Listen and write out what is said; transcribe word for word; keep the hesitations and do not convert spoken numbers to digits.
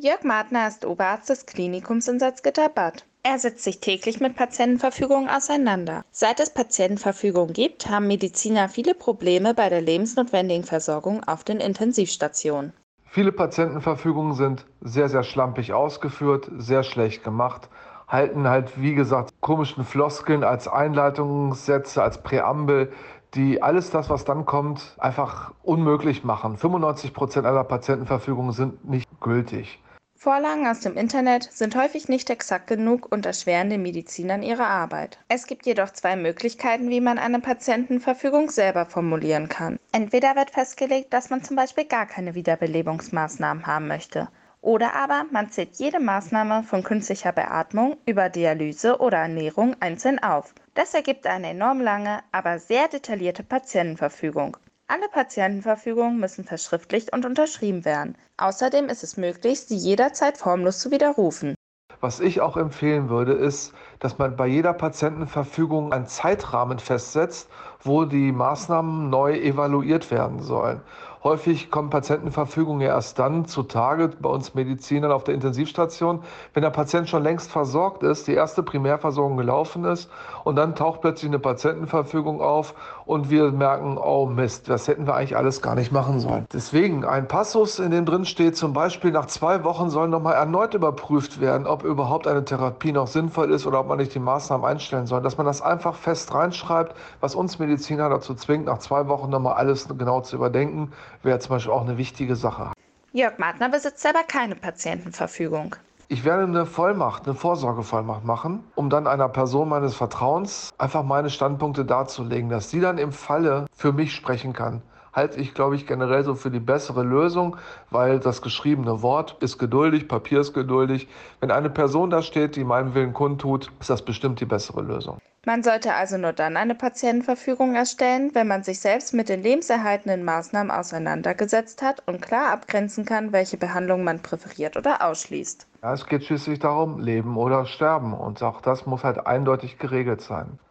Jörg Martner ist Oberarzt des Klinikums in Salzgitter-Bad. Er setzt sich täglich mit Patientenverfügungen auseinander. Seit es Patientenverfügungen gibt, haben Mediziner viele Probleme bei der lebensnotwendigen Versorgung auf den Intensivstationen. Viele Patientenverfügungen sind sehr, sehr schlampig ausgeführt, sehr schlecht gemacht, halten halt, wie gesagt, komischen Floskeln als Einleitungssätze, als Präambel, die alles das, was dann kommt, einfach unmöglich machen. fünfundneunzig Prozent aller Patientenverfügungen sind nicht gültig. Vorlagen aus dem Internet sind häufig nicht exakt genug und erschweren den Medizinern ihre Arbeit. Es gibt jedoch zwei Möglichkeiten, wie man eine Patientenverfügung selber formulieren kann. Entweder wird festgelegt, dass man zum Beispiel gar keine Wiederbelebungsmaßnahmen haben möchte. Oder aber man zählt jede Maßnahme von künstlicher Beatmung über Dialyse oder Ernährung einzeln auf. Das ergibt eine enorm lange, aber sehr detaillierte Patientenverfügung. Alle Patientenverfügungen müssen verschriftlicht und unterschrieben werden. Außerdem ist es möglich, sie jederzeit formlos zu widerrufen. Was ich auch empfehlen würde, ist, dass man bei jeder Patientenverfügung einen Zeitrahmen festsetzt, wo die Maßnahmen neu evaluiert werden sollen. Häufig kommen Patientenverfügungen ja erst dann zutage bei uns Medizinern auf der Intensivstation, wenn der Patient schon längst versorgt ist, die erste Primärversorgung gelaufen ist und dann taucht plötzlich eine Patientenverfügung auf und wir merken, oh Mist, das hätten wir eigentlich alles gar nicht machen sollen. Deswegen ein Passus, in dem drin steht, zum Beispiel nach zwei Wochen soll nochmal erneut überprüft werden, ob überhaupt eine Therapie noch sinnvoll ist oder ob man nicht die Maßnahmen einstellen soll. Dass man das einfach fest reinschreibt, was uns Mediziner dazu zwingt, nach zwei Wochen nochmal alles genau zu überdenken, wäre zum Beispiel auch eine wichtige Sache. Jörg Martner besitzt aber keine Patientenverfügung. Ich werde eine Vollmacht, eine Vorsorgevollmacht machen, um dann einer Person meines Vertrauens einfach meine Standpunkte darzulegen, dass sie dann im Falle für mich sprechen kann. Halte ich, glaube ich, generell so für die bessere Lösung, weil das geschriebene Wort ist geduldig, Papier ist geduldig. Wenn eine Person da steht, die meinen Willen kundtut, ist das bestimmt die bessere Lösung. Man sollte also nur dann eine Patientenverfügung erstellen, wenn man sich selbst mit den lebenserhaltenden Maßnahmen auseinandergesetzt hat und klar abgrenzen kann, welche Behandlung man präferiert oder ausschließt. Ja, es geht schließlich darum, Leben oder Sterben. Und auch das muss halt eindeutig geregelt sein.